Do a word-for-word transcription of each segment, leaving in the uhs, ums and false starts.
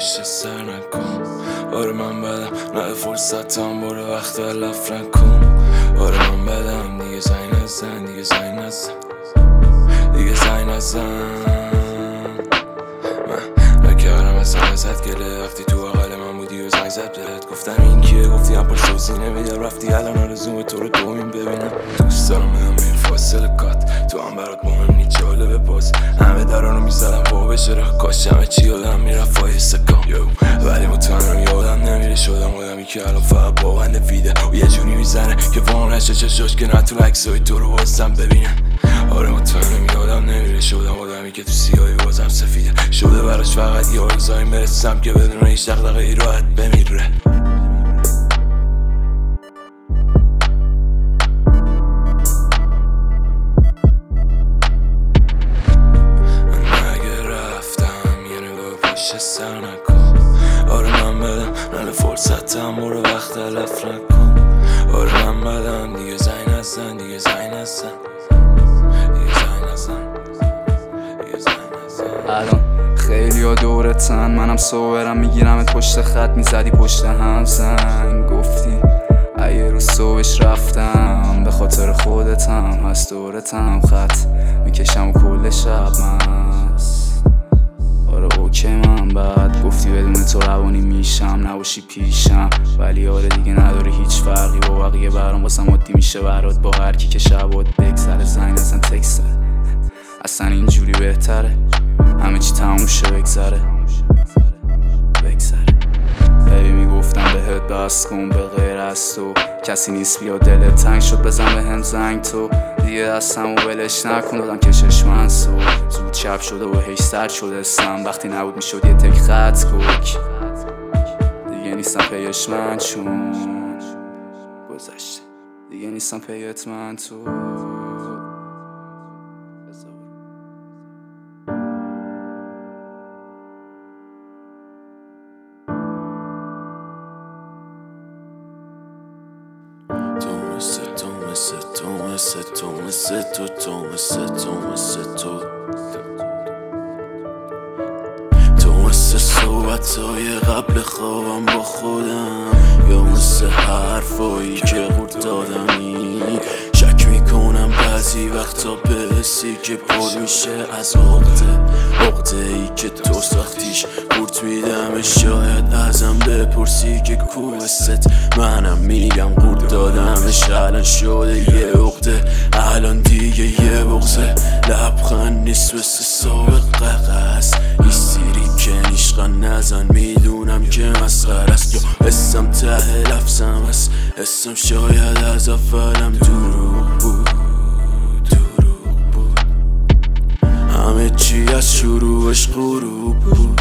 پشت سر نکن. آره من بدم نه فرصتم برو وقت لف نکن. آره من بدم دیگه زنگ نزن دیگه زنگ نزن دیگه زنگ نزن. من نکردم اصلا ازت گله وقتی تو اقل من بودی و زنگ زد بهت گفتم این کیه گفتی هم پشت سینه میدم رفتی الان آرزوم تو رو دومین ببینم. دوست دارم بدم این فاصله کات تو هم برات مهم نی جالبه باز همه درانو میزدم با بشه رخ کاش همه چی یادم میرفت فایسته کام ولی مطمئنم یادم نمیره شدم آدمی که الان فقط با بند فیده و یه جونی میزنه که وام نشه چشاش که نتون عکسای تو رو بازم ببینه. آره مطمئنم یادم نمیره شدم آدمی که تو سیاهی بازم سفیده شده براش فقط یه آرزوهایی مرسم که بدون هیچ دغدغه ای راحت بمیره. سر نکن. آره من بدم نل فرصتم برو وقت لف نکن. آره من بدم دیگه زنگ نزن دیگه زنگ نزن دیگه زنگ نزن دیگه زنگ نزن. الان خیلی ها دورتن منم صورم میگیرمت پشت خط میزدی پشت هم زنگ گفتی اگه رو صبحش رفتم به خاطر خودتم هست دورتم خط میکشم و کل شب مست. آره اوکی من بعد گفتی بدون تو روانی میشم نباشی پیشم ولی آره دیگه نداره هیچ فرقی با بقیه برام واسم عادی میشه برات با هر کی که شبات بگذره زنگ نزن تکست اصلا اینجوری بهتره همه چی تموم شه بگذره بگذره. ببی میگفتم بهت بس کن به غیر از تو کسی نیست بیا دلت تنگ شد بزن به هم زنگ تو دیگه دستم و ولش نکن دادم کشش من سو زود چپ شده و هیچ سر شده سم وقتی نبود میشد یه تک خط کوک دیگه نیستم پیش من چون گذشته دیگه نیستم پیت من تو. تو مثل تو مثل تو مثل تو تو مثل تو مثل تو تو مثل صحبتهای قبل خوابم با خودم یا مثل حرفایی که قورت دادمی شک میکنم بعضی وقتا به حسی که پر میشه از عقده عقده ای که تو ساختیش قورت میدم شاید ازم بپرسی که کوست منم میگم قورت دادمش الان شده یه عقده الان دیگه یه بغضه لبخند نیست مثل سابقه است ایستیری که نیشقن نزن میدونم که مسخره است یا اسم ته لفظم است اسم شاید از اولم دروغ بود دروغ بود همه چی از شروعش غروب بود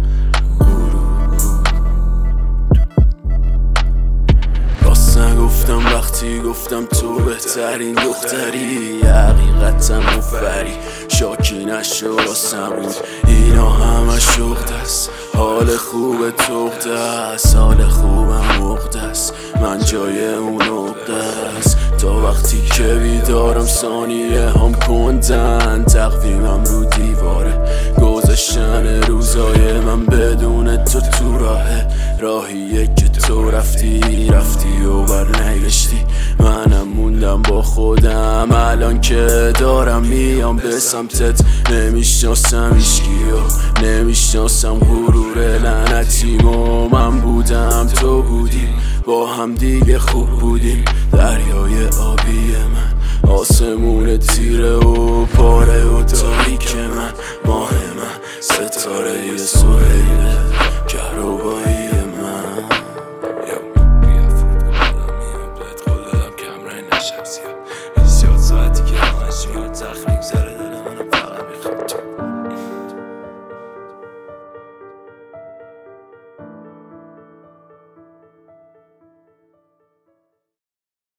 نگفتم وقتی گفتم تو بهترین دختری حقیقتا مفری شاکی نشو راسم بود اینا همه شغد است حال خوب تغده است حال خوبم مغده است من جای اون عقده است تا وقتی که بیدارم ثانیه هم کندن تقویمم رو دیواره گذشتن روزای من بدون تو تو راهه راهیه که تو رفتی رفتی و برنگشتی منم موندم با خودم الان که دارم میام به سمتت نمیشناسم ایشکی و نمیشناسم غرور لعنتیمو من بودم تو بودی با هم دیگه خوب بودیم دریای آبی من آسمون تیره و پاره و تاریک من ماه من ستاره سهیل کهربایی من یا بیا فرود کنم میام بهت قول دادم کمرنگ نشم